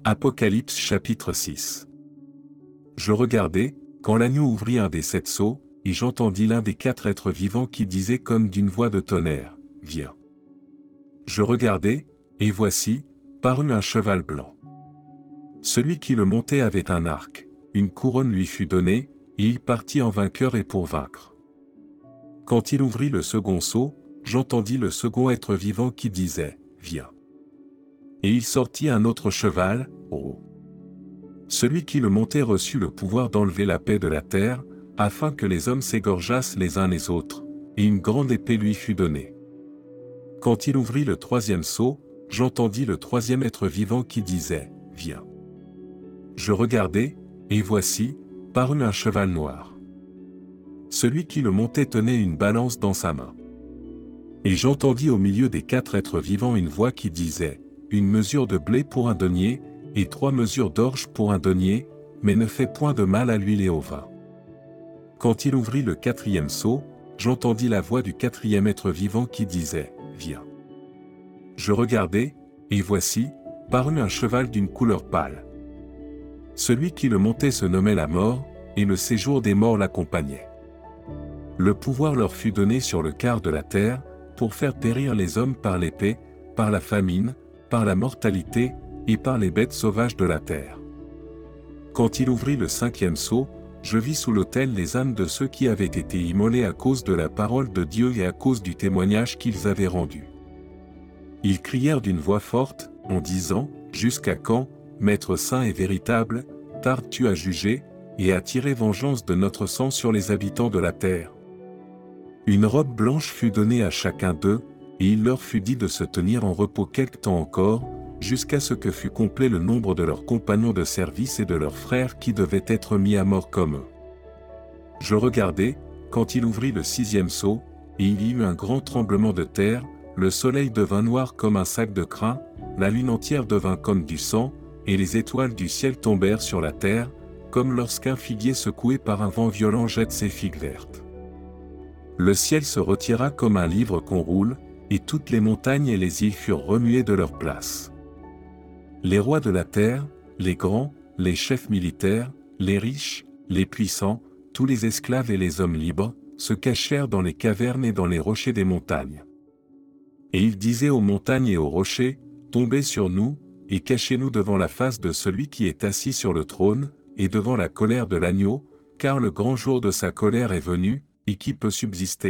Apocalypse chapitre 6. Je regardai, quand l'agneau ouvrit un des 7 sceaux, et j'entendis l'un des 4 êtres vivants qui disait comme d'une voix de tonnerre, « Viens !» Je regardai, et voici, parut un cheval blanc. Celui qui le montait avait un arc, une couronne lui fut donnée, et il partit en vainqueur et pour vaincre. Quand il ouvrit le second sceau, j'entendis le second être vivant qui disait, « Viens !» Et il sortit un autre cheval, haut. Celui qui le montait reçut le pouvoir d'enlever la paix de la terre, afin que les hommes s'égorgeassent les uns les autres, et une grande épée lui fut donnée. Quand il ouvrit le troisième sceau, j'entendis le troisième être vivant qui disait, « Viens !» Je regardai, et voici, parut un cheval noir. Celui qui le montait tenait une balance dans sa main. Et j'entendis au milieu des 4 êtres vivants une voix qui disait, « Une mesure de blé pour un denier, et 3 mesures d'orge pour un denier, mais ne fais point de mal à l'huile et au vin. » Quand il ouvrit le 4e sceau, j'entendis la voix du 4e être vivant qui disait, « Viens !» Je regardai, et voici, parut un cheval d'une couleur pâle. Celui qui le montait se nommait la mort, et le séjour des morts l'accompagnait. Le pouvoir leur fut donné sur le quart de la terre, pour faire périr les hommes par l'épée, par la famine, par la mortalité, et par les bêtes sauvages de la terre. Quand il ouvrit le 5e sceau, je vis sous l'autel les âmes de ceux qui avaient été immolés à cause de la parole de Dieu et à cause du témoignage qu'ils avaient rendu. Ils crièrent d'une voix forte, en disant, « Jusqu'à quand, Maître saint et véritable, tardes-tu à juger, et à tirer vengeance de notre sang sur les habitants de la terre ?» Une robe blanche fut donnée à chacun d'eux, et il leur fut dit de se tenir en repos quelque temps encore, jusqu'à ce que fût complet le nombre de leurs compagnons de service et de leurs frères qui devaient être mis à mort comme eux. Je regardai, quand il ouvrit le 6e sceau, et il y eut un grand tremblement de terre, le soleil devint noir comme un sac de crin, la lune entière devint comme du sang, et les étoiles du ciel tombèrent sur la terre, comme lorsqu'un figuier secoué par un vent violent jette ses figues vertes. Le ciel se retira comme un livre qu'on roule, et toutes les montagnes et les îles furent remuées de leur place. Les rois de la terre, les grands, les chefs militaires, les riches, les puissants, tous les esclaves et les hommes libres, se cachèrent dans les cavernes et dans les rochers des montagnes. Et ils disaient aux montagnes et aux rochers, « Tombez sur nous, et cachez-nous devant la face de celui qui est assis sur le trône, et devant la colère de l'agneau, car le grand jour de sa colère est venu, et qui peut subsister ?»